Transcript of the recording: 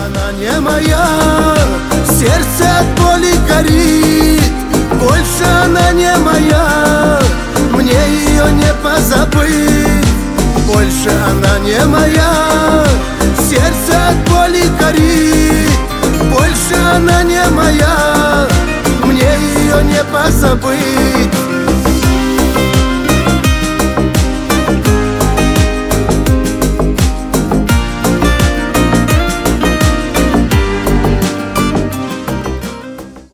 она не моя, сердце от боли горит. Больше она не моя, мне ее не позабыть. Больше она не моя, сердце от боли горит. Больше она не моя, мне ее не позабыть.